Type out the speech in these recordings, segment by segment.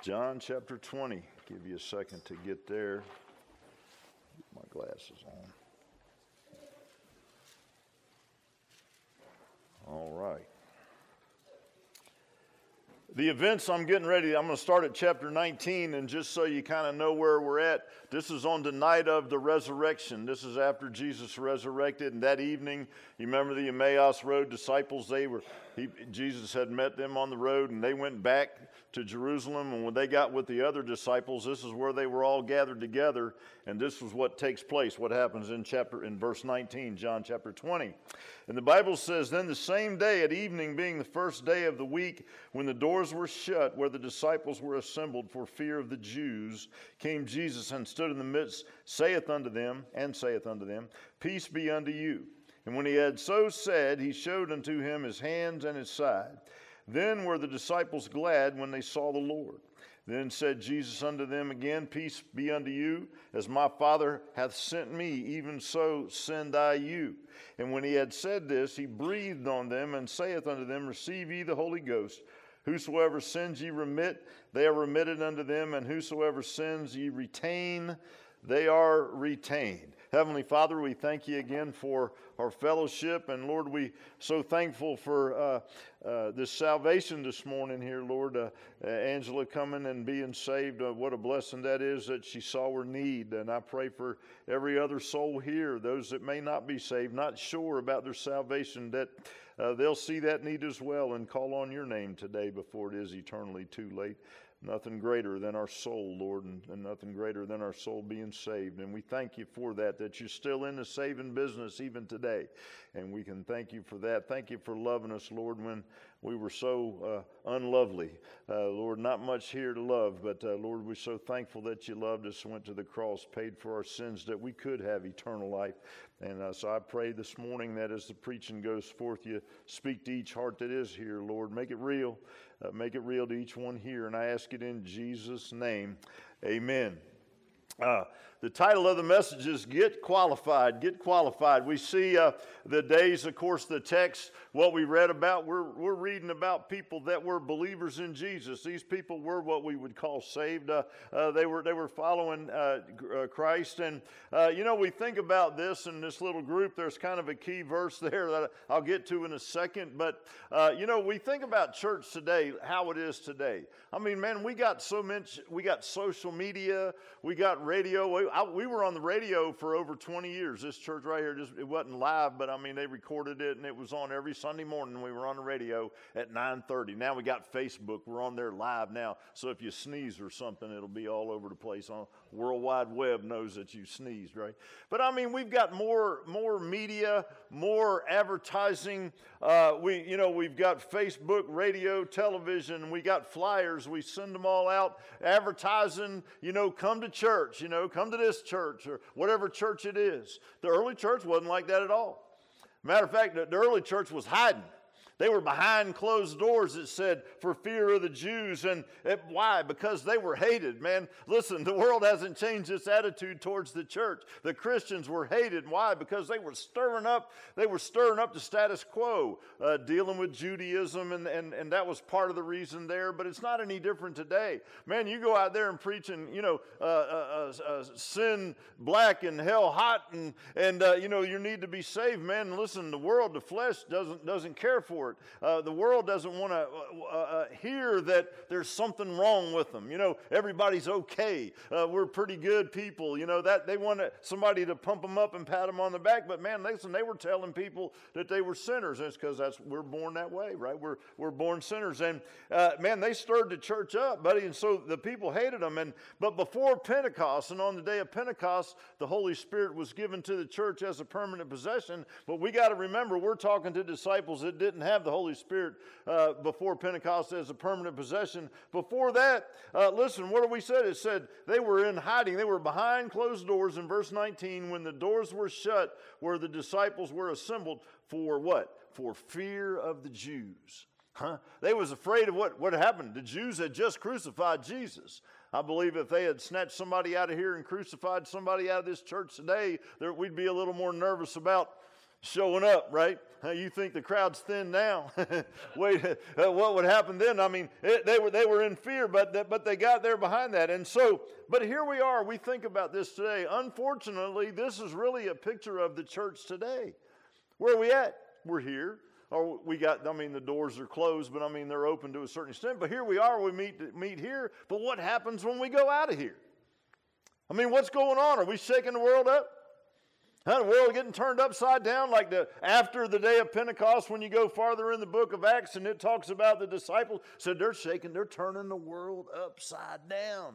John chapter 20. Give you a second to get there. Get my glasses on. All right. The events I'm getting ready, I'm going to start at chapter 19, and just so you kind of know where we're at, this is on the night of the resurrection. This is after Jesus resurrected, and that evening, you remember the Emmaus Road disciples, Jesus had met them on the road, and they went back to Jerusalem, and when they got with the other disciples, this is where they were all gathered together, and this was what takes place, what happens in verse 19, John chapter 20. And the Bible says, "Then the same day at evening, being the first day of the week, when the doors were shut, where the disciples were assembled for fear of the Jews, came Jesus and stood in the midst, saith unto them, Peace be unto you. And when he had so said, he showed unto him his hands and his side. Then were the disciples glad when they saw the Lord. Then said Jesus unto them again, Peace be unto you. As my Father hath sent me, even so send I you. And when he had said this, he breathed on them, and saith unto them, Receive ye the Holy Ghost. Whosoever sins ye remit, they are remitted unto them, and whosoever sins ye retain, they are retained." Heavenly Father, we thank you again for our fellowship, and Lord, we so thankful for this salvation this morning here, Lord. Angela coming and being saved, what a blessing that is that she saw her need, and I pray for every other soul here, those that may not be saved, not sure about their salvation, that they'll see that need as well and call on your name today before it is eternally too late. Nothing greater than our soul, Lord, and nothing greater than our soul being saved. And we thank you for that you're still in the saving business even today. And we can thank you for that. Thank you for loving us, Lord, when we were so unlovely. Lord, not much here to love, but Lord, we're so thankful that you loved us, went to the cross, paid for our sins, that we could have eternal life. And so I pray this morning that as the preaching goes forth, you speak to each heart that is here, Lord. Make it real. Make it real to each one here. And I ask it in Jesus' name. Amen. The title of the message is Get Qualified. Get Qualified. We see the days, of course, the text, what we read about, we're reading about people that were believers in Jesus. These people were what we would call saved. They were following Christ. And, we think about this in this little group. There's kind of a key verse there that I'll get to in a second. But, we think about church today, how it is today. I mean, man, we got so much, we got social media, we got radio. We were on the radio for over 20 years. This church right here, it wasn't live, but I mean, they recorded it and it was on every Sunday morning. We were on the radio at 9:30. Now we got Facebook. We're on there live now. So if you sneeze or something, it'll be all over the place. On World Wide Web knows that you sneezed, right? But I mean, we've got more media, more advertising. We've got Facebook, radio, television. We got flyers. We send them all out advertising, come to church, come to this church or whatever church it is. The early church wasn't like that at all. Matter of fact, the early church was hiding. They were behind closed doors, it said, for fear of the Jews. And why? Because they were hated, man. Listen, the world hasn't changed its attitude towards the church. The Christians were hated. Why? Because they were stirring up the status quo, dealing with Judaism, and that was part of the reason there. But it's not any different today. Man, you go out there and preach and, sin black and hell hot and you need to be saved, man. Listen, the world, the flesh doesn't care for it. The world doesn't want to hear that there's something wrong with them. Everybody's okay. We're pretty good people. That they want somebody to pump them up and pat them on the back. But man, listen, they were telling people that they were sinners. And it's because we're born that way, right? We're born sinners. And man, they stirred the church up, buddy. And so the people hated them. But before Pentecost and on the day of Pentecost, the Holy Spirit was given to the church as a permanent possession. But we got to remember, we're talking to disciples that didn't have the Holy Spirit before Pentecost as a permanent possession. Before that, listen, what did we say? It said they were in hiding. They were behind closed doors in verse 19 when the doors were shut where the disciples were assembled for what? For fear of the Jews. They was afraid of what happened. The Jews had just crucified Jesus. I believe if they had snatched somebody out of here and crucified somebody out of this church today, we'd be a little more nervous about showing up, right? You think the crowd's thinned now? Wait, what would happen then? I mean, they were in fear, but they got there behind that. And so, but here we are. We think about this today. Unfortunately, this is really a picture of the church today. Where are we at? We're here. Or the doors are closed, but they're open to a certain extent. But here we are. We meet here. But what happens when we go out of here? What's going on? Are we shaking the world up? The world getting turned upside down like after the day of Pentecost when you go farther in the book of Acts and it talks about the disciples. So they're turning the world upside down.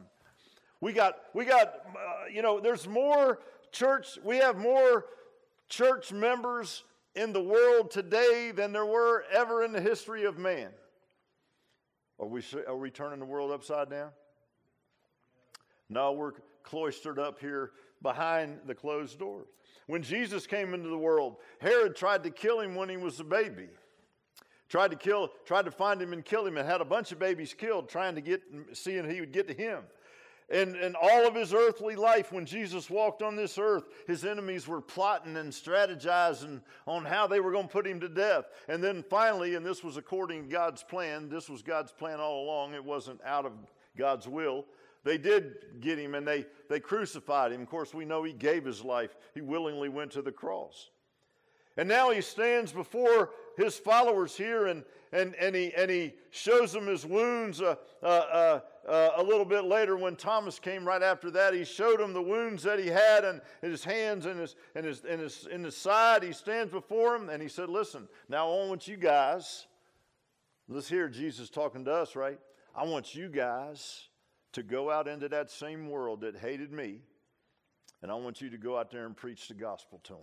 There's more church, we have more church members in the world today than there were ever in the history of man. Are we turning the world upside down? No, we're cloistered up here behind the closed doors. When Jesus came into the world, Herod tried to kill him when he was a baby. Tried to find him and kill him, and had a bunch of babies killed, seeing he would get to him. And all of his earthly life, when Jesus walked on this earth, his enemies were plotting and strategizing on how they were going to put him to death. And then finally, and this was according to God's plan, this was God's plan all along, it wasn't out of God's will. They did get him, and they crucified him. Of course, we know he gave his life. He willingly went to the cross. And now he stands before his followers here, and he shows them his wounds. A little bit later, when Thomas came right after that, he showed them the wounds that he had, and in his hands and in his side. He stands before him, and he said, "Listen, now I want you guys." Let's hear Jesus talking to us, right? I want you guys to go out into that same world that hated me, and I want you to go out there and preach the gospel to them.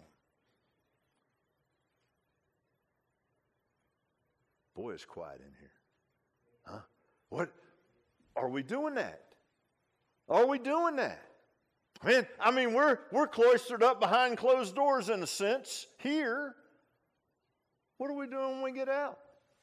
Boy, it's quiet in here. Huh? What? Are we doing that? Are we doing that? We're cloistered up behind closed doors in a sense here. What are we doing when we get out?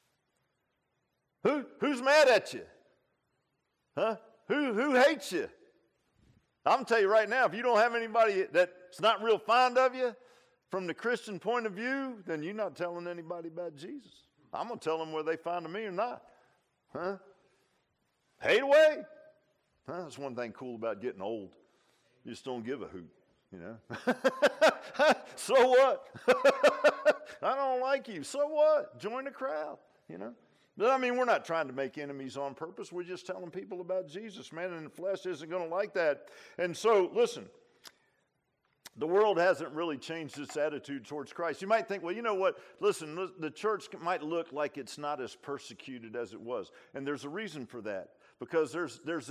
Who's mad at you? Huh? Who hates you? I'm going to tell you right now, if you don't have anybody that's not real fond of you from the Christian point of view, then you're not telling anybody about Jesus. I'm going to tell them whether they fond of me or not. Huh? Hate away. Huh? That's one thing cool about getting old. You just don't give a hoot, you know. So what? I don't like you. So what? Join the crowd, you know. But we're not trying to make enemies on purpose. We're just telling people about Jesus, man, and the flesh isn't going to like that. And so, listen, the world hasn't really changed its attitude towards Christ. You might think, well, you know what? Listen, the church might look like it's not as persecuted as it was. And there's a reason for that. Because there's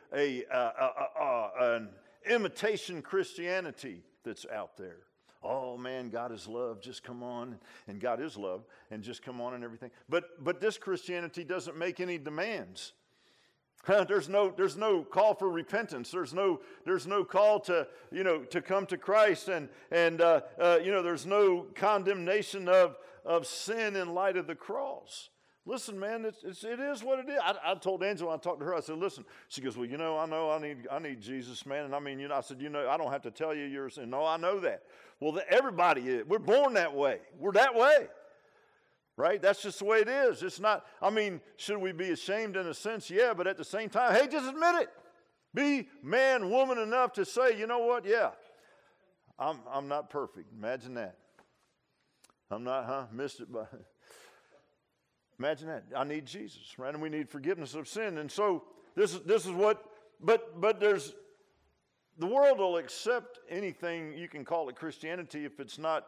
an imitation Christianity that's out there. Oh man, God is love, just come on. And God is love, and just come on and everything. But this Christianity doesn't make any demands. There's no call for repentance. There's no call to come to Christ, and there's no condemnation of sin in light of the cross. Listen, man, it is what it is. I told Angela, I talked to her, I said, listen. She goes, well, I know I need Jesus, man. And I said, I don't have to tell you you're a sinner. No, I know that. Well, everybody is. We're born that way. We're that way. Right? That's just the way it is. It's not, should we be ashamed in a sense? Yeah, but at the same time, hey, just admit it. Be man, woman enough to say, you know what? Yeah, I'm not perfect. Imagine that. I'm not, missed it by... Imagine that. I need Jesus, right? And we need forgiveness of sin. And so this is what, but there's, the world will accept anything you can call it Christianity if it's not,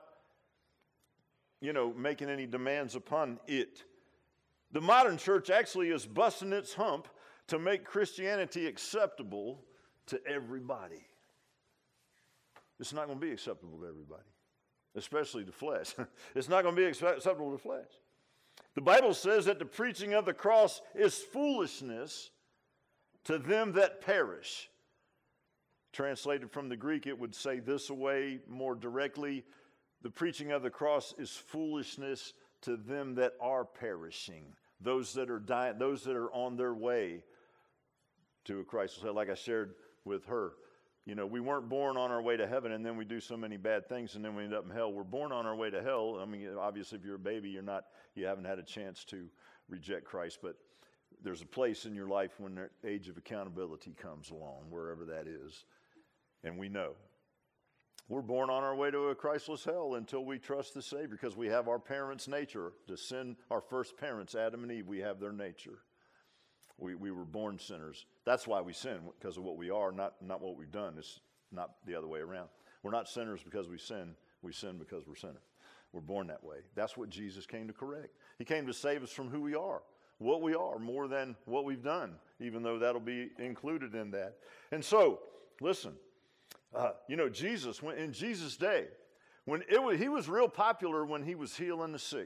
making any demands upon it. The modern church actually is busting its hump to make Christianity acceptable to everybody. It's not going to be acceptable to everybody, especially the flesh. It's not going to be acceptable to the flesh. The Bible says that the preaching of the cross is foolishness to them that perish. Translated from the Greek, it would say this way more directly. The preaching of the cross is foolishness to them that are perishing. Those that are dying, those that are on their way to a Christ. Like I shared with her, You know, we weren't born on our way to heaven and then we do so many bad things and then we end up in hell. We're born on our way to hell. I mean, obviously, if you're a baby, you haven't had a chance to reject Christ, but there's a place in your life when the age of accountability comes along, wherever that is, and we know. We're born on our way to a Christless hell until we trust the Savior, because we have our parents' nature. To sin, our first parents, Adam and Eve, we have their nature. We were born sinners. That's why we sin, because of what we are, not what we've done. It's not the other way around. We're not sinners because we sin. We sin because we're sinners. We're born that way. That's what Jesus came to correct. He came to save us from who we are, what we are, more than what we've done, even though that'll be included in that. And so, listen, Jesus, in Jesus' day, he was real popular when he was healing the sick.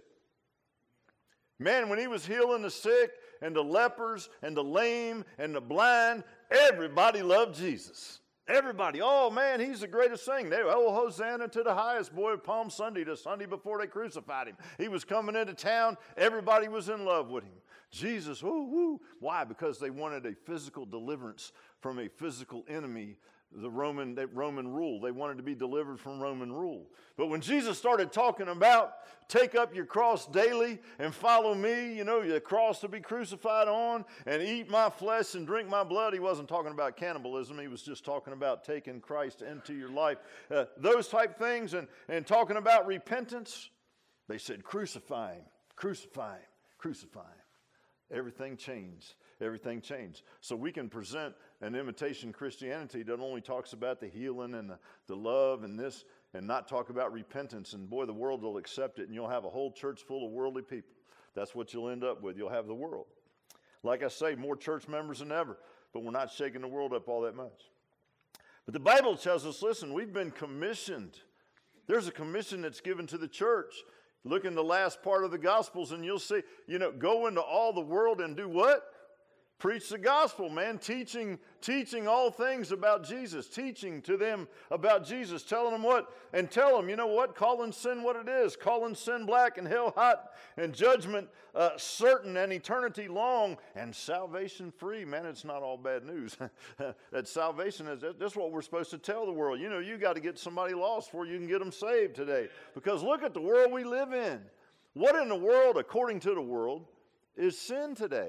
Man, when he was healing the sick and the lepers and the lame and the blind, everybody loved Jesus. Everybody. Oh, man, he's the greatest thing. Hosanna to the highest. Boy, Palm Sunday, the Sunday before they crucified him. He was coming into town. Everybody was in love with him. Jesus, woo, woo. Why? Because they wanted a physical deliverance from a physical enemy, the Roman rule. They wanted to be delivered from Roman rule. But when Jesus started talking about take up your cross daily and follow me, your cross to be crucified on, and eat my flesh and drink my blood, he wasn't talking about cannibalism. He was just talking about taking Christ into your life. Those type things, and talking about repentance, they said crucify him, crucify him, crucify him. Everything changed. Everything changed. So we can present an imitation Christianity that only talks about the healing and the love and this, and not talk about repentance. And boy, the world will accept it, and you'll have a whole church full of worldly people. That's what you'll end up with. You'll have the world. Like I say, more church members than ever, but we're not shaking the world up all that much. But the Bible tells us, listen, we've been commissioned. There's a commission that's given to the church. Look in the last part of the Gospels and you'll see, go into all the world and do what? Preach the gospel, man. Teaching all things about Jesus. Teaching to them about Jesus. Telling them what? And tell them, calling sin what it is. Calling sin black and hell hot. And judgment certain and eternity long. And salvation free. Man, it's not all bad news. That salvation that's what we're supposed to tell the world. You got to get somebody lost before you can get them saved today. Because look at the world we live in. What in the world, according to the world, is sin today?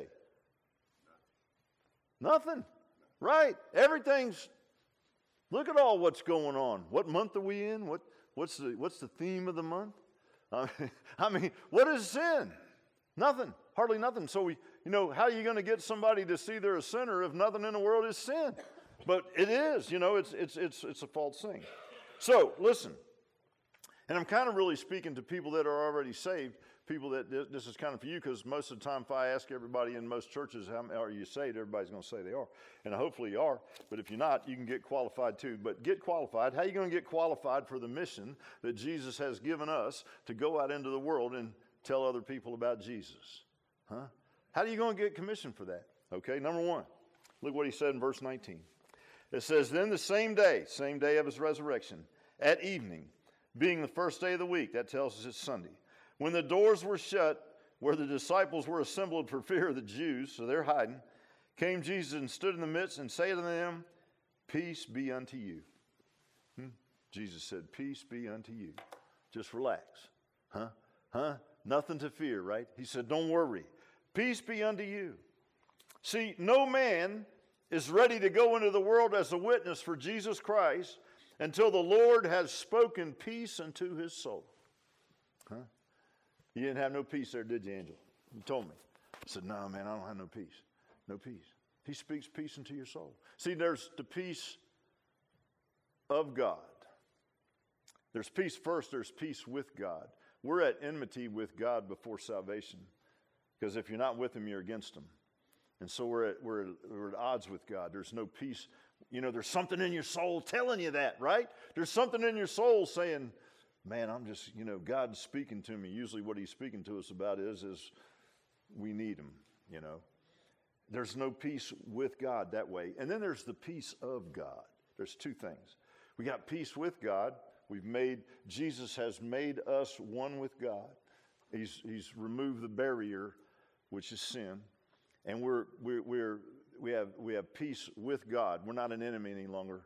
Nothing. Right. Everything's, look at all what's going on. What month are we in? What's the theme of the month? I mean, what is sin? Nothing. Hardly nothing. So how are you going to get somebody to see they're a sinner if nothing in the world is sin? But it is, it's a false thing. So listen, and I'm kind of really speaking to people that are already saved. People that this is kind of for you, because most of the time if I ask everybody in most churches, how are you saved, everybody's going to say they are. And hopefully you are. But if you're not, you can get qualified too. But get qualified. How are you going to get qualified for the mission that Jesus has given us to go out into the world and tell other people about Jesus? How are you going to get commissioned for that? Okay, number one, look what he said in verse 19. It says, then the same day of his resurrection, at evening, being the first day of the week, that tells us it's Sunday, when the doors were shut, where the disciples were assembled for fear of the Jews, so they're hiding, came Jesus and stood in the midst and said to them, peace be unto you. Jesus said, peace be unto you. Just relax. Nothing to fear, right? He said, don't worry. Peace be unto you. See, no man is ready to go into the world as a witness for Jesus Christ until the Lord has spoken peace unto his soul. You didn't have no peace there, did you, Angel? You told me. I said, no, man, I don't have no peace. No peace. He speaks peace into your soul. See, there's the peace of God. There's peace first. There's peace with God. We're at enmity with God before salvation, because if you're not with him, you're against him. And so we're at odds with God. There's no peace. There's something in your soul telling you that, right? There's something in your soul saying, man, I'm just, God's speaking to me. Usually what he's speaking to us about is we need him, There's no peace with God that way. And then there's the peace of God. There's two things. We got peace with God. Jesus has made us one with God. He's removed the barrier, which is sin. And we have peace with God. We're not an enemy any longer.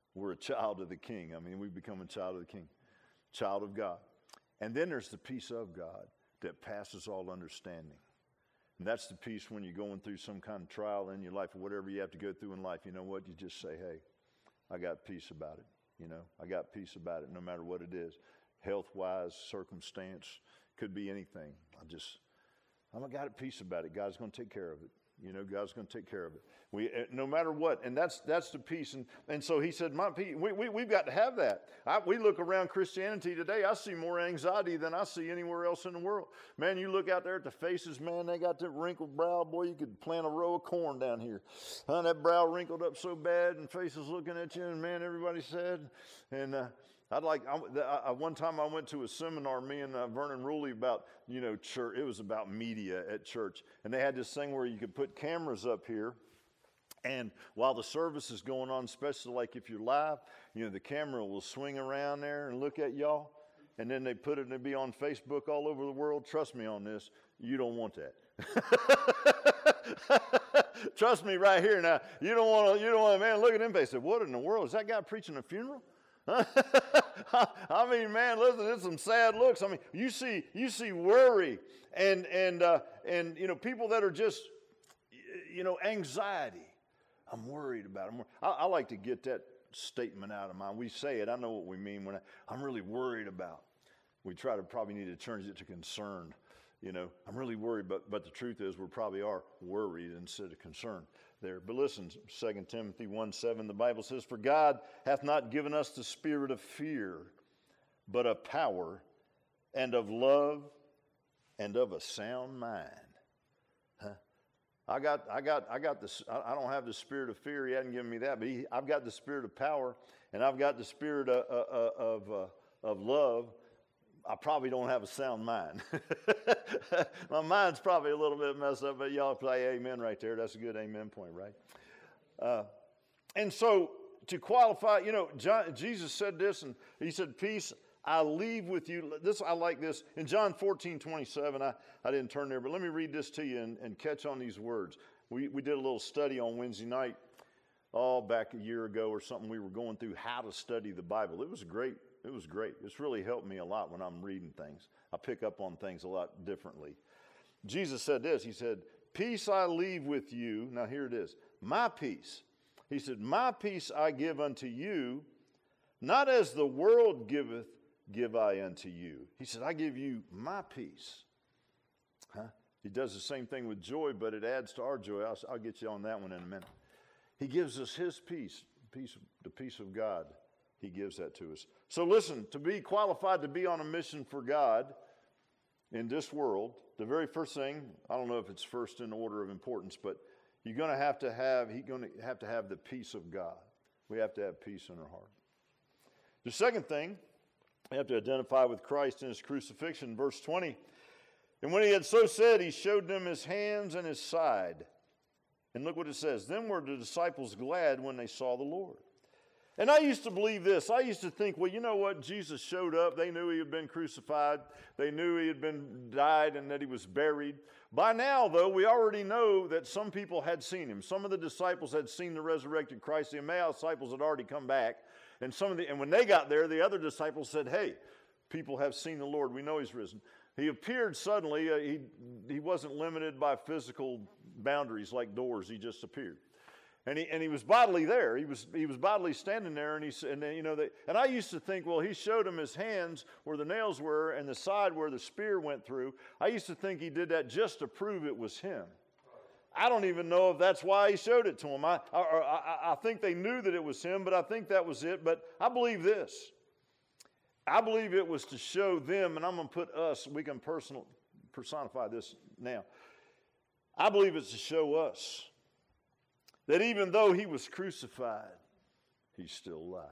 We're a child of the King. I mean, we become a child of the King, child of God. And then there's the peace of God that passes all understanding. And that's the peace when you're going through some kind of trial in your life or whatever you have to go through in life. You know what? You just say, hey, I got peace about it. You know, I got peace about it no matter what it is. Health-wise, circumstance, could be anything. I got peace about it. God's going to take care of it. You know, God's going to take care of it. No matter what, and that's the peace. And so he said, my peace, we've got to have that. We look around Christianity today, I see more anxiety than I see anywhere else in the world. Man, you look out there at the faces, man, they got that wrinkled brow. Boy, you could plant a row of corn down here. That brow wrinkled up so bad and faces looking at you, and man, everybody's sad. And one time I went to a seminar, me and Vernon Ruley, about, you know, church. It was about media at church. And they had this thing where you could put cameras up here. And while the service is going on, especially like if you're live, you know, the camera will swing around there and look at y'all. And then they put it and it'll be on Facebook all over the world. Trust me on this. You don't want that. Trust me right here now. You don't want, man, look at them faces. What in the world? Is that guy preaching a funeral? I mean, man, listen, it's some sad looks. I mean, you see worry and you know, people that are just, you know, anxiety. I'm worried about it. I like to get that statement out of mind. We say it. I know what we mean when I'm really worried about. We probably need to change it to concerned. You know, I'm really worried, but the truth is we probably are worried instead of concerned there. But listen, 2 Timothy 1:7, the Bible says, for God hath not given us the spirit of fear, but of power and of love and of a sound mind. I got this. I don't have the spirit of fear. He hadn't given me that, but I've got the spirit of power, and I've got the spirit of love. I probably don't have a sound mind. My mind's probably a little bit messed up, but y'all play amen right there. That's a good amen point, right? And so to qualify, you know, Jesus said this, and he said, peace I leave with you. I like this. In John 14:27, I didn't turn there, but let me read this to you and catch on these words. We did a little study on Wednesday night, back a year ago or something. We were going through how to study the Bible. It was great. It was great. It's really helped me a lot when I'm reading things. I pick up on things a lot differently. Jesus said this. He said, peace I leave with you. Now here it is. My peace. He said, my peace I give unto you, not as the world giveth, give I unto you. He said, I give you my peace. He does the same thing with joy, but it adds to our joy. I'll get you on that one in a minute. He gives us his peace, the peace of God. He gives that to us. So listen, to be qualified to be on a mission for God in this world, the very first thing, I don't know if it's first in order of importance, but he's going to have to have the peace of God. We have to have peace in our heart. The second thing, we have to identify with Christ in his crucifixion. Verse 20, and when he had so said, he showed them his hands and his side. And look what it says. Then were the disciples glad when they saw the Lord. And I used to believe this. I used to think, well, you know what? Jesus showed up. They knew he had been crucified. They knew he had been died and that he was buried. By now, though, we already know that some people had seen him. Some of the disciples had seen the resurrected Christ. The Emmaus disciples had already come back. And when they got there, the other disciples said, hey, people have seen the Lord. We know he's risen. He appeared suddenly. He wasn't limited by physical boundaries like doors. He just appeared. And he was bodily there. He was bodily standing there, and I used to think, well, he showed him his hands where the nails were and the side where the spear went through. I used to think he did that just to prove it was him. I don't even know if that's why he showed it to him. I think they knew that it was him, but I think that was it. But I believe this. I believe it was to show them, and I'm going to put us. We can personify this now. I believe it's to show us that even though he was crucified, he's still alive.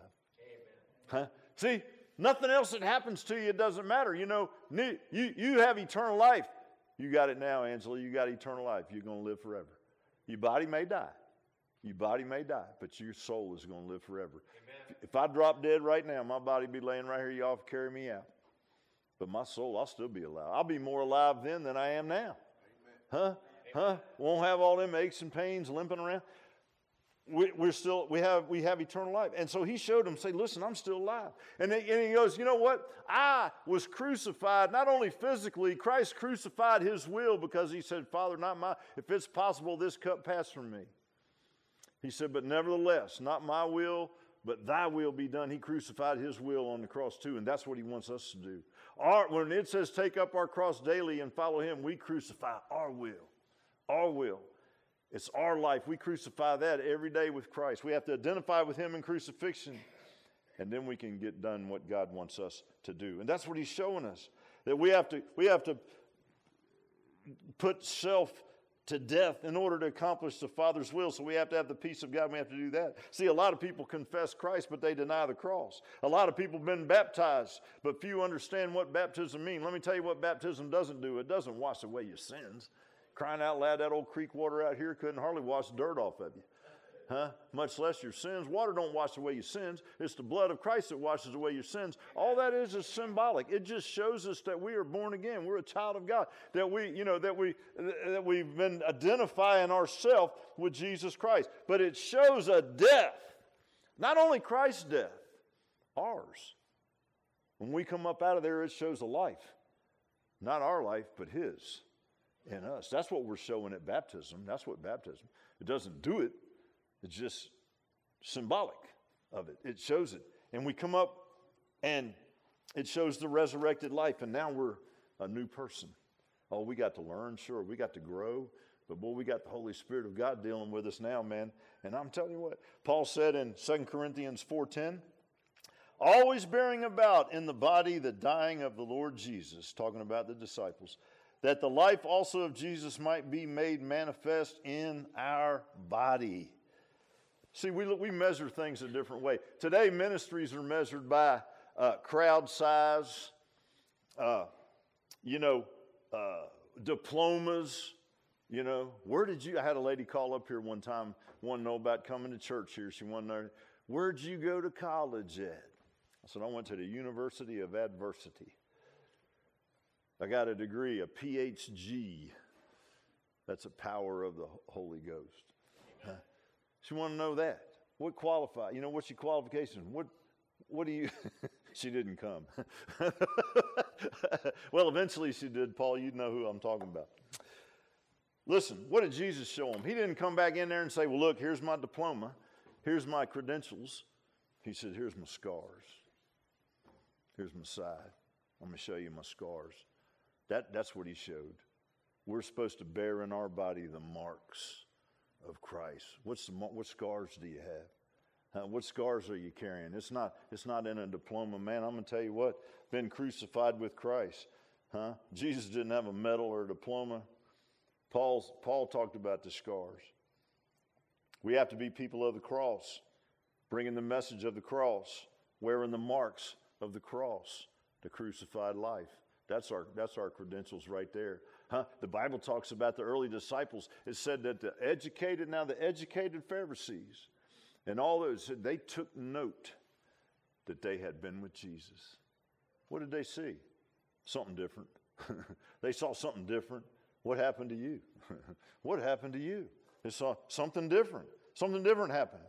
Amen. See, nothing else that happens to you, it doesn't matter. You know, you have eternal life. You got it now, Angela. You got eternal life. You're going to live forever. Your body may die. Your body may die, but your soul is going to live forever. Amen. If I drop dead right now, my body would be laying right here. Y'all carry me out. But my soul, I'll still be alive. I'll be more alive then than I am now. Amen. Won't have all them aches and pains limping around. we have eternal life. And so he showed them, say, listen, I'm still alive. And he goes, you know what? I was crucified, not only physically, Christ crucified his will because he said, Father, if it's possible, this cup pass from me. He said, but nevertheless, not my will, but thy will be done. He crucified his will on the cross too, and that's what he wants us to do. When it says take up our cross daily and follow him, we crucify our will. Our will. It's our life. We crucify that every day with Christ. We have to identify with him in crucifixion, and then we can get done what God wants us to do. And that's what he's showing us, that we have to put self to death in order to accomplish the Father's will. So we have to have the peace of God, and we have to do that. See, a lot of people confess Christ, but they deny the cross. A lot of people have been baptized, but few understand what baptism means. Let me tell you what baptism doesn't do. It doesn't wash away your sins. Crying out loud, that old creek water out here couldn't hardly wash dirt off of you. Much less your sins. Water don't wash away your sins. It's the blood of Christ that washes away your sins. All that is symbolic. It just shows us that we are born again. We're a child of God. That we've been identifying ourselves with Jesus Christ. But it shows a death. Not only Christ's death, ours. When we come up out of there, it shows a life. Not our life, but his in us. That's what we're showing at baptism. That's what baptism. It doesn't do it. It's just symbolic of it. It shows it. And we come up and it shows the resurrected life. And now we're a new person. Oh, we got to learn. Sure, we got to grow. But boy, we got the Holy Spirit of God dealing with us now, man. And I'm telling you what, Paul said in 2 Corinthians 4:10, always bearing about in the body the dying of the Lord Jesus, talking about the disciples, that the life also of Jesus might be made manifest in our body. See, we measure things a different way. Today, ministries are measured by crowd size, diplomas. I had a lady call up here one time, wanted to know about coming to church here. She wanted to know, where'd you go to college at? I said, I went to the University of Adversity. I got a degree, a PhD. That's a power of the Holy Ghost. She wanted to know that. What qualify? What's your qualification? What do you... She didn't come. Well, eventually she did, Paul. You know who I'm talking about. Listen, what did Jesus show him? He didn't come back in there and say, well, look, here's my diploma. Here's my credentials. He said, here's my scars. Here's my side. I'm going to show you my scars. That's what he showed. We're supposed to bear in our body the marks of Christ. What scars do you have? What scars are you carrying? It's not in a diploma, man. I'm going to tell you what, been crucified with Christ. Jesus didn't have a medal or a diploma. Paul talked about the scars. We have to be people of the cross, bringing the message of the cross, wearing the marks of the cross, the crucified life. That's our credentials right there. The Bible talks about the early disciples. It said that the educated Pharisees and all those, they took note that they had been with Jesus. What did they see? Something different. They saw something different. What happened to you? What happened to you? They saw something different. Something different happened.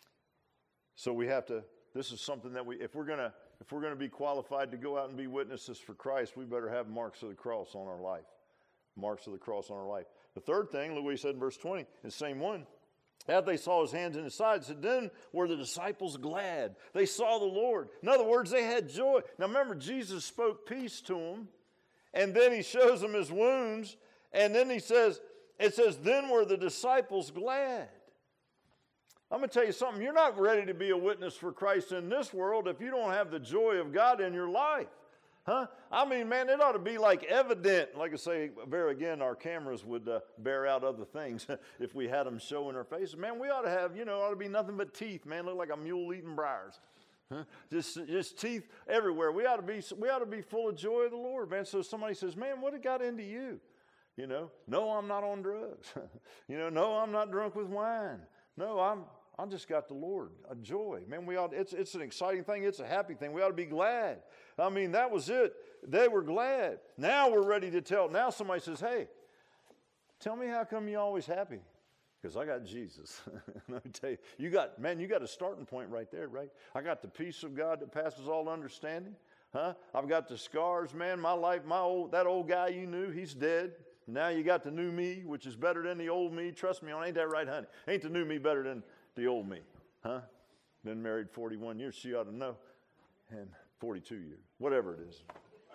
So we have to, this is something that if we're going to be qualified to go out and be witnesses for Christ, we better have marks of the cross on our life. Marks of the cross on our life. The third thing, look what he said in verse 20, the same one. After they saw his hands and his side, said, then were the disciples glad. They saw the Lord. In other words, they had joy. Now remember, Jesus spoke peace to them, and then he shows them his wounds, and then it says, then were the disciples glad. I'm going to tell you something. You're not ready to be a witness for Christ in this world if you don't have the joy of God in your life. I mean, man, it ought to be like evident. Like I say, there again, our cameras would bear out other things if we had them showing our faces. Man, we ought to have, ought to be nothing but teeth, man. Look like a mule eating briars. Just teeth everywhere. We ought to be full of joy of the Lord, man. So somebody says, man, what got into you? No, I'm not on drugs. No, I'm not drunk with wine. No, I just got the Lord, a joy. Man, it's an exciting thing. It's a happy thing. We ought to be glad. I mean, that was it. They were glad. Now we're ready to tell. Now somebody says, hey, tell me how come you're always happy? Because I got Jesus. Let me tell you, you got a starting point right there, right? I got the peace of God that passes all understanding. Huh? I've got the scars, man. My life, that old guy you knew, he's dead. Now you got the new me, which is better than the old me. Trust me, ain't that right, honey? Ain't the new me better than the old me? Huh? Been married 41 years. She ought to know. And 42 years. Whatever it is.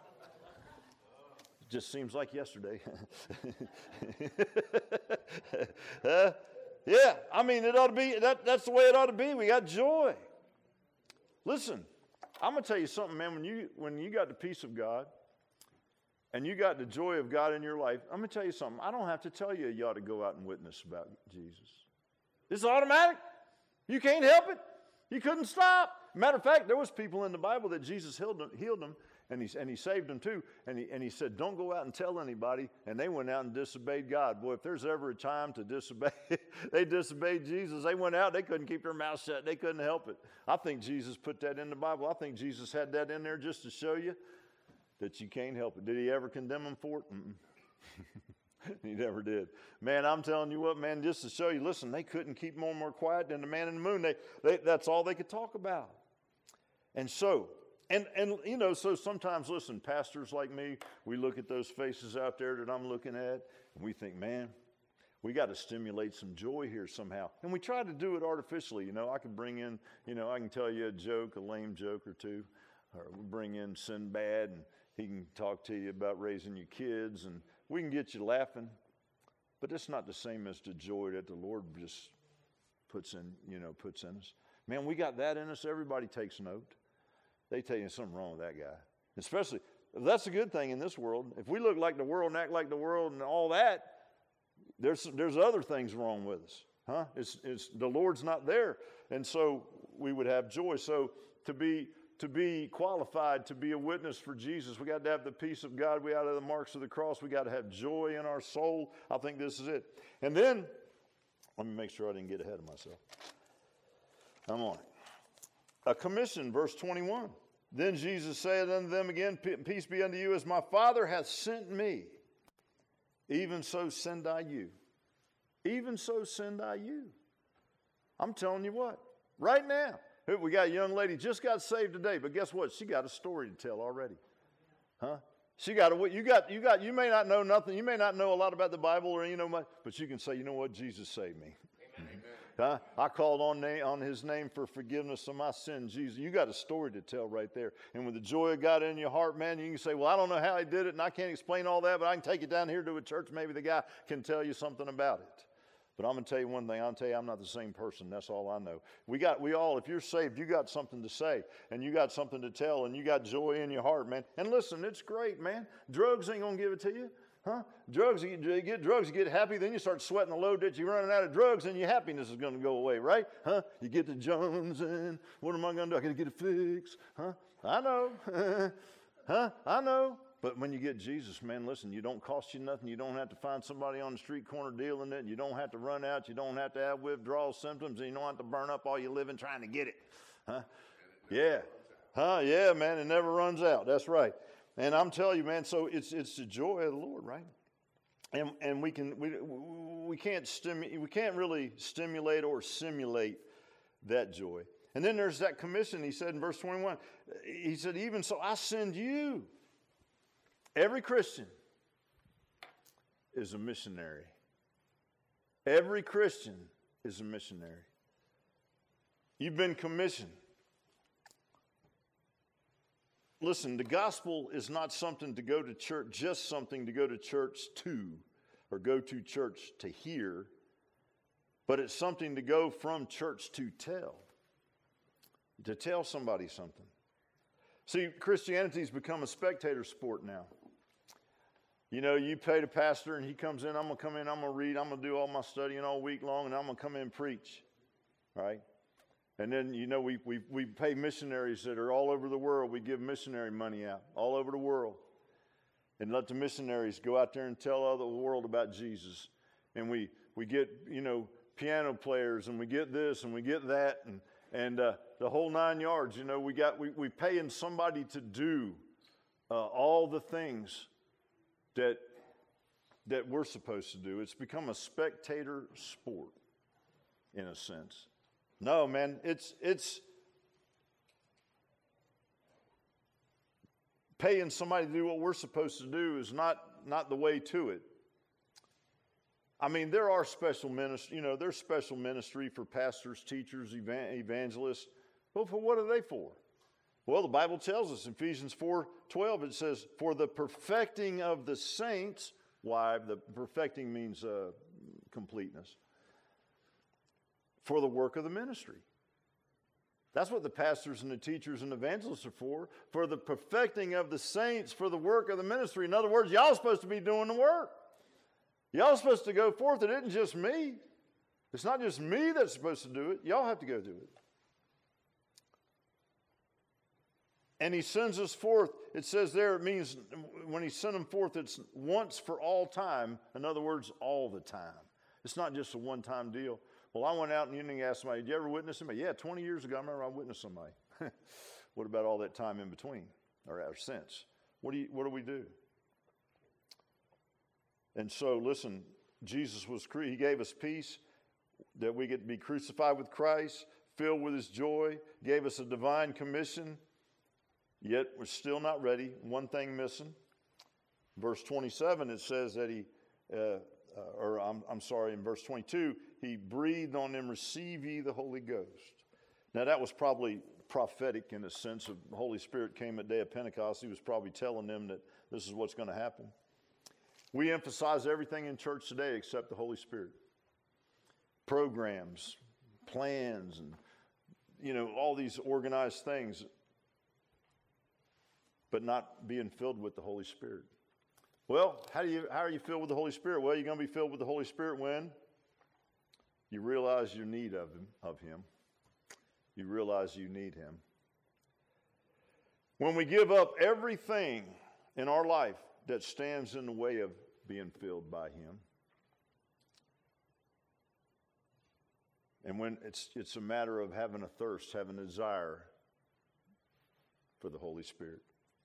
It just seems like yesterday. Yeah, I mean, it ought to be, that's the way it ought to be. We got joy. Listen, I'm going to tell you something, man. When you got the peace of God and you got the joy of God in your life, I'm going to tell you something. I don't have to tell you ought to go out and witness about Jesus. It's automatic. You can't help it. You couldn't stop. Matter of fact, there was people in the Bible that Jesus healed them, and he saved them too. And he said, don't go out and tell anybody. And they went out and disobeyed God. Boy, if there's ever a time to disobey, they disobeyed Jesus. They went out. They couldn't keep their mouth shut. They couldn't help it. I think Jesus put that in the Bible. I think Jesus had that in there just to show you that you can't help it. Did he ever condemn them for it? He never did. Man, I'm telling you what, man, just to show you, listen, they couldn't keep more quiet than the man in the moon. That's all they could talk about. And so, and you know, so sometimes, listen, pastors like me, we look at those faces out there that I'm looking at, and we think, man, we got to stimulate some joy here somehow. And we try to do it artificially. You know, I can bring in, you know, I can tell you a joke, a lame joke or two, or we bring in Sinbad, and he can talk to you about raising your kids, and we can get you laughing. But it's not the same as the joy that the Lord just puts in us. Man, we got that in us. Everybody takes note. They tell you something wrong with that guy. Especially, that's a good thing in this world. If we look like the world and act like the world and all that, there's other things wrong with us. Huh? It's the Lord's not there. And so we would have joy. So to be qualified to be a witness for Jesus, we got to have the peace of God. We got to have the marks of the cross. We got to have joy in our soul. I think this is it. And then, let me make sure I didn't get ahead of myself. I'm on it. A commission, verse 21. Then Jesus said unto them again, peace be unto you, as my Father hath sent me, even so send I you. Even so send I you. I'm telling you what, right now, we got a young lady just got saved today, but guess what? She got a story to tell already. Huh? She got you may not know nothing, you may not know a lot about the Bible or much, but you can say, you know what, Jesus saved me. Amen. Huh? I called on his name for forgiveness of my sins. Jesus, you got a story to tell right there. And with the joy of God in your heart, man, you can say, well, I don't know how he did it, and I can't explain all that, but I can take you down here to a church. Maybe the guy can tell you something about it. But I'm going to tell you one thing. I'll tell you I'm not the same person. That's all I know. We all, if you're saved, you got something to say, and you got something to tell, and you got joy in your heart, man. And listen, it's great, man. Drugs ain't going to give it to you. Huh? Drugs, you get drugs, you get happy, then you start sweating the load that you're running out of drugs, and your happiness is going to go away, right? Huh? You get the Jones, and what am I going to do? I got to get it fixed. Huh? I know. Huh? I know. But when you get Jesus, man, listen, you don't cost you nothing. You don't have to find somebody on the street corner dealing it. You don't have to run out. You don't have to have withdrawal symptoms, and you don't have to burn up all your living trying to get it. Huh? Yeah. Huh? Yeah, man, it never runs out. That's right. And I'm telling you, man, so it's the joy of the Lord, right? And we can't really stimulate or simulate that joy. And then there's that commission. He said in verse 21, he said, even so I send you. Every Christian is a missionary. Every Christian is a missionary. You've been commissioned. Listen, the gospel is not something to go to church, just something to go to church to, or go to church to hear, but it's something to go from church to tell somebody something. See, Christianity's become a spectator sport now. You know, you pay the pastor and he comes in, I'm going to come in, I'm going to read, I'm going to do all my studying all week long, and I'm going to come in and preach, right? And then, you know, we pay missionaries that are all over the world. We give missionary money out all over the world. And let the missionaries go out there and tell all the world about Jesus. And we get, you know, piano players, and we get this and we get that, and the whole 9 yards. You know, we paying somebody to do all the things that that we're supposed to do. It's become a spectator sport, in a sense. No, man, it's paying somebody to do what we're supposed to do is not the way to it. I mean, there are special ministry, there's special ministry for pastors, teachers, evangelists. Well, for what are they for? Well, the Bible tells us in Ephesians 4:12, it says, for the perfecting of the saints. Why? The perfecting means completeness. For the work of the ministry. That's what the pastors and the teachers and evangelists are for the perfecting of the saints, for the work of the ministry. In other words, y'all are supposed to be doing the work. Y'all are supposed to go forth. It isn't just me. It's not just me that's supposed to do it. Y'all have to go do it. And he sends us forth. It says there, it means when he sent them forth, it's once for all time. In other words, all the time. It's not just a one-time deal. Well, I went out and you asked somebody, did you ever witness somebody? Yeah, 20 years ago, I remember I witnessed somebody. What about all that time in between or since? What do we do? And so, listen, Jesus he gave us peace, that we get to be crucified with Christ, filled with his joy, gave us a divine commission, yet we're still not ready. One thing missing. Verse 27, it says that in verse 22, he breathed on them, receive ye the Holy Ghost. Now that was probably prophetic in the sense of the Holy Spirit came at the day of Pentecost. He was probably telling them that this is what's going to happen. We emphasize everything in church today except the Holy Spirit. Programs, plans, and all these organized things, but not being filled with the Holy Spirit. Well, how are you filled with the Holy Spirit? Well, you're going to be filled with the Holy Spirit when you realize your need of him. You realize you need him. When we give up everything in our life that stands in the way of being filled by him. And when it's a matter of having a thirst, having a desire for the Holy Spirit.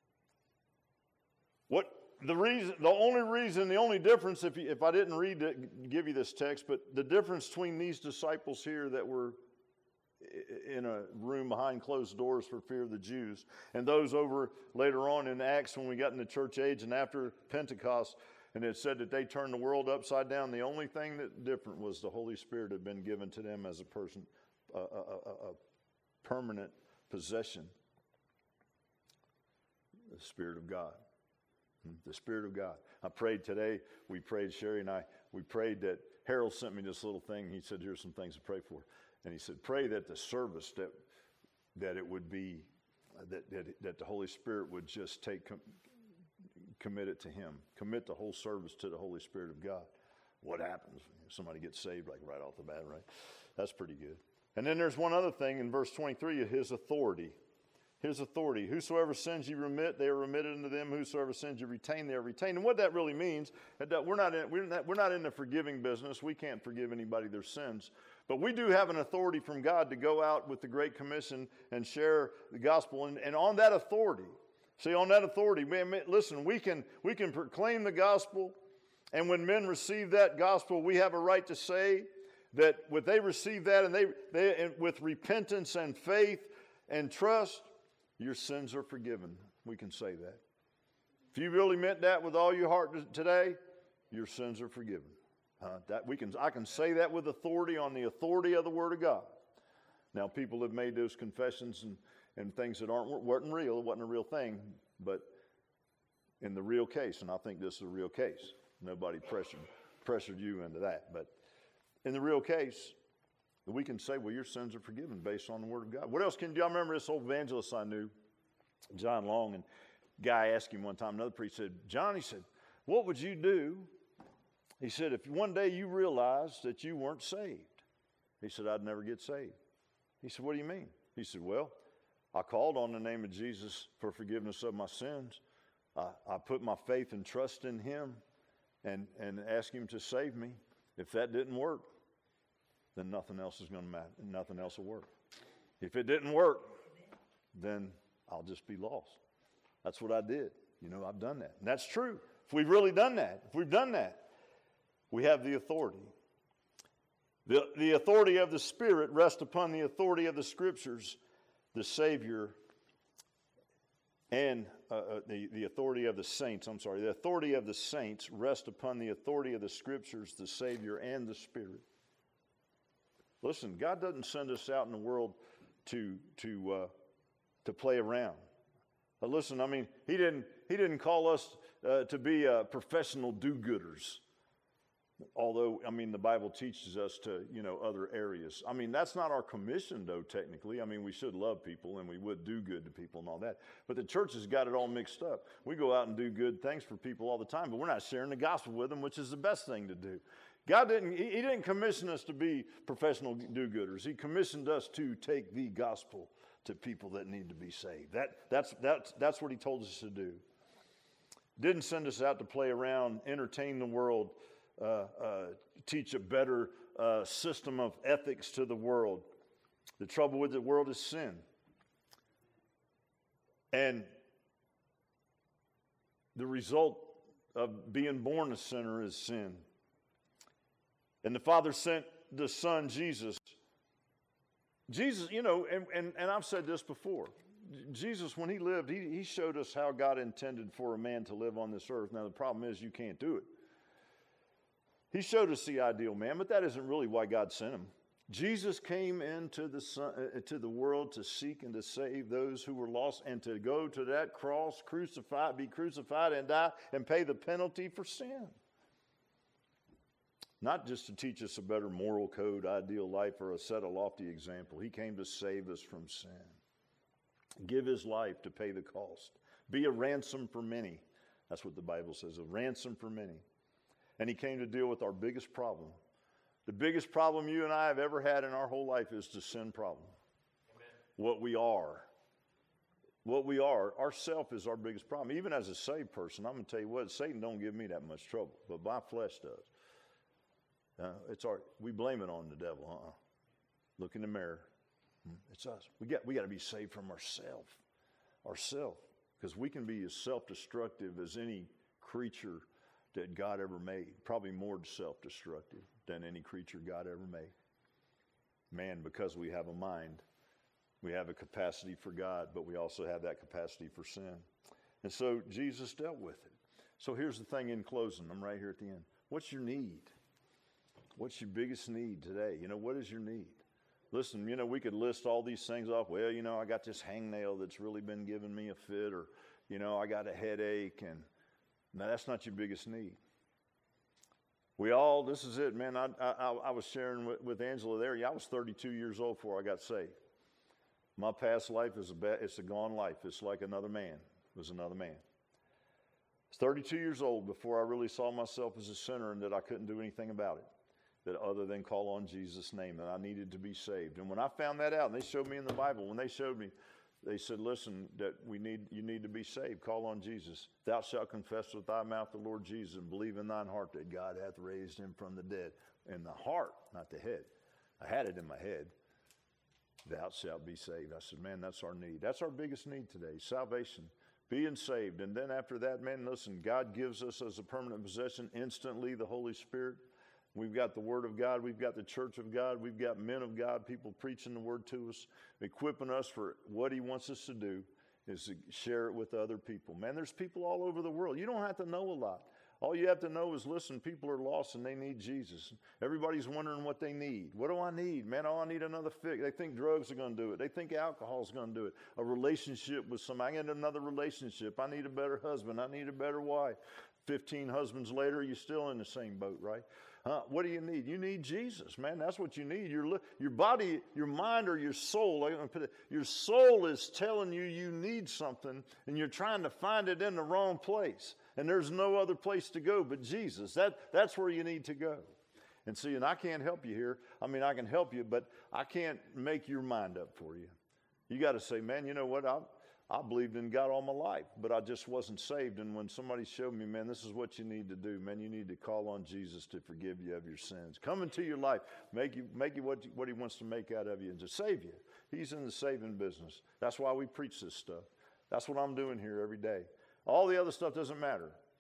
The only difference, if I didn't give you this text, but the difference between these disciples here that were in a room behind closed doors for fear of the Jews, and those over later on in Acts when we got in the church age and after Pentecost, and it said that they turned the world upside down. The only thing that different was the Holy Spirit had been given to them as a person, a permanent possession. The Spirit of God. The Spirit of God. I prayed today, Sherry and I, we prayed that Harold sent me this little thing. He said, here's some things to pray for. And he said, pray that the service, that it would be, that the Holy Spirit would just commit it to him. Commit the whole service to the Holy Spirit of God. What happens? Somebody gets saved like right off the bat, right? That's pretty good. And then there's one other thing in verse 23, his authority. His authority. Whosoever sins you remit, they are remitted unto them. Whosoever sins you retain, they are retained. And what that really means, that we're not in the forgiving business. We can't forgive anybody their sins. But we do have an authority from God to go out with the Great Commission and share the gospel. And on that authority, man, listen, we can proclaim the gospel. And when men receive that gospel, we have a right to say that when they receive that and they with repentance and faith and trust, your sins are forgiven. We can say that. If you really meant that with all your heart today, your sins are forgiven. I can say that with authority on the authority of the Word of God. Now, people have made those confessions and things that weren't real. It wasn't a real thing, but in the real case, and I think this is a real case. Nobody pressured you into that, but in the real case, we can say, well, your sins are forgiven based on the Word of God. What else do y'all remember this old evangelist I knew, John Long, and a guy asked him one time, another priest said, John, he said, what would you do? He said, if one day you realized that you weren't saved. He said, I'd never get saved. He said, what do you mean? He said, well, I called on the name of Jesus for forgiveness of my sins. I put my faith and trust in him and asked him to save me. If that didn't work, then nothing else is going to matter. Nothing else will work. If it didn't work, then I'll just be lost. That's what I did. I've done that. And that's true. If we've really done that, We have the authority. The authority of the Spirit rests upon the authority of the Scriptures, the Savior, and the authority of the saints. The authority of the saints rests upon the authority of the Scriptures, the Savior, and the Spirit. Listen, God doesn't send us out in the world to play around. But listen, I mean, He didn't call us to be professional do-gooders. Although, I mean, the Bible teaches us to, other areas. I mean, that's not our commission, though, technically. I mean, we should love people and we would do good to people and all that. But the church has got it all mixed up. We go out and do good things for people all the time, but we're not sharing the gospel with them, which is the best thing to do. God He didn't commission us to be professional do-gooders. He commissioned us to take the gospel to people that need to be saved. That's what He told us to do. Didn't send us out to play around, entertain the world, teach a better system of ethics to the world. The trouble with the world is sin. And the result of being born a sinner is sin. And the Father sent the Son, Jesus. Jesus, and I've said this before. Jesus, when He lived, he showed us how God intended for a man to live on this earth. Now, the problem is you can't do it. He showed us the ideal man, but that isn't really why God sent Him. Jesus came into the world to seek and to save those who were lost and to go to that cross, be crucified and die and pay the penalty for sin. Not just to teach us a better moral code, ideal life, or a set a lofty example. He came to save us from sin. Give His life to pay the cost. Be a ransom for many. That's what the Bible says, a ransom for many. And He came to deal with our biggest problem. The biggest problem you and I have ever had in our whole life is the sin problem. Amen. What we are, our self is our biggest problem. Even as a saved person, I'm going to tell you what, Satan don't give me that much trouble, but my flesh does. We blame it on the devil. Look in the mirror. It's us. We got to be saved from ourself, because we can be as self-destructive as any creature that God ever made. Probably more self-destructive than any creature God ever made. Man, because we have a mind, we have a capacity for God, but we also have that capacity for sin. And so Jesus dealt with it. So here's the thing in closing. I'm right here at the end. What's your need? What's your biggest need today? What is your need? Listen, we could list all these things off. Well, I got this hangnail that's really been giving me a fit, or, I got a headache, and no, that's not your biggest need. This is it, man. I was sharing with Angela there. I was 32 years old before I got saved. My past life it's a gone life. It's like another man. It was another man. I was 32 years old before I really saw myself as a sinner and that I couldn't do anything about it, that other than call on Jesus' name, that I needed to be saved. And when I found that out, and they showed me in the Bible, when they showed me, they said, listen, that you need to be saved. Call on Jesus. Thou shalt confess with thy mouth the Lord Jesus and believe in thine heart that God hath raised Him from the dead. In the heart, not the head. I had it in my head. Thou shalt be saved. I said, man, that's our need. That's our biggest need today, salvation, being saved. And then after that, man, listen, God gives us as a permanent possession instantly the Holy Spirit. We've got the Word of God. We've got the church of God. We've got men of God, people preaching the Word to us, equipping us for what He wants us to do is to share it with other people. Man, there's people all over the world. You don't have to know a lot. All you have to know is, listen, people are lost and they need Jesus. Everybody's wondering what they need. What do I need? Man, I need another fix. They think drugs are going to do it. They think alcohol is going to do it. A relationship with somebody. I need another relationship. I need a better husband. I need a better wife. 15 husbands later, you're still in the same boat, right? What do you need? You need Jesus, man. That's what you need. Your body, your mind, or your soul. Your soul is telling you need something, and you're trying to find it in the wrong place. And there's no other place to go but Jesus. That's where you need to go. And see, and I can't help you here. I mean, I can help you, but I can't make your mind up for you. You got to say, man, you know what? I believed in God all my life, but I just wasn't saved. And when somebody showed me, man, this is what you need to do, man, you need to call on Jesus to forgive you of your sins. Come into your life, make you what He wants to make out of you and to save you. He's in the saving business. That's why we preach this stuff. That's what I'm doing here every day. All the other stuff doesn't matter.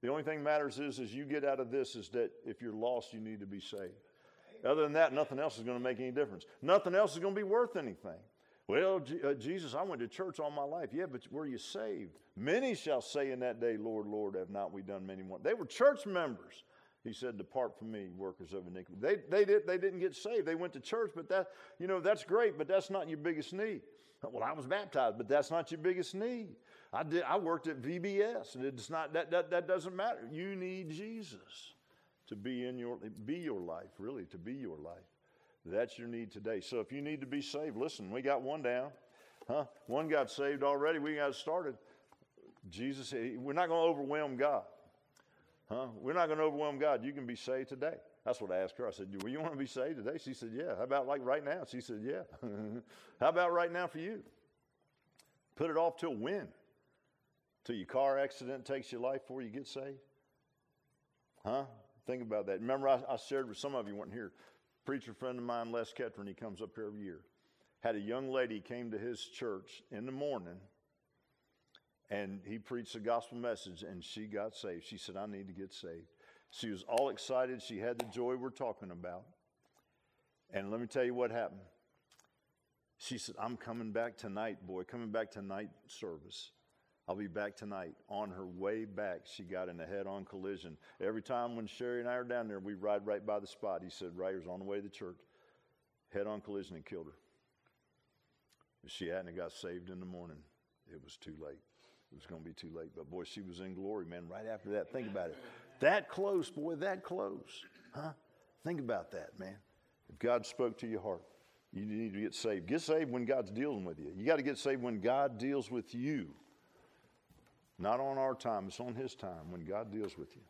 The only thing matters is you get out of this is that if you're lost, you need to be saved. Other than that, nothing else is going to make any difference. Nothing else is going to be worth anything. Well, Jesus, I went to church all my life. Yeah, but were you saved? Many shall say in that day, Lord, Lord, have not we done many more? They were church members. He said, depart from me, workers of iniquity. They didn't get saved. They went to church, but that's great, but that's not your biggest need. Well, I was baptized, but that's not your biggest need. I worked at VBS, and it's not that doesn't matter. You need Jesus to be your life, really, to be your life. That's your need today. So if you need to be saved, listen, we got one down. One got saved already. We got started. Jesus, we're not going to overwhelm God. We're not going to overwhelm God. You can be saved today. That's what I asked her. I said, well, you want to be saved today? She said, yeah. How about like right now? She said, yeah. How about right now for you? Put it off till when? Till your car accident takes your life before you get saved? Think about that. Remember, I shared with some of you weren't here. Preacher friend of mine, Les Ketron, he comes up here every year. Had a young lady came to his church in the morning, and he preached the gospel message, and she got saved. She said, I need to get saved. She was all excited. She had the joy we're talking about. And let me tell you what happened. She said, I'm coming back tonight, boy, coming back tonight service. I'll be back tonight. On her way back, she got in a head-on collision. Every time when Sherry and I are down there, we ride right by the spot. He said, Ryder's on the way to church. Head-on collision and killed her. If she hadn't got saved in the morning, it was too late. It was going to be too late. But, boy, she was in glory, man, right after that. Think about it. That close, boy, that close. Think about that, man. If God spoke to your heart, you need to get saved. Get saved when God's dealing with you. You got to get saved when God deals with you. Not on our time. It's on his time when God deals with you.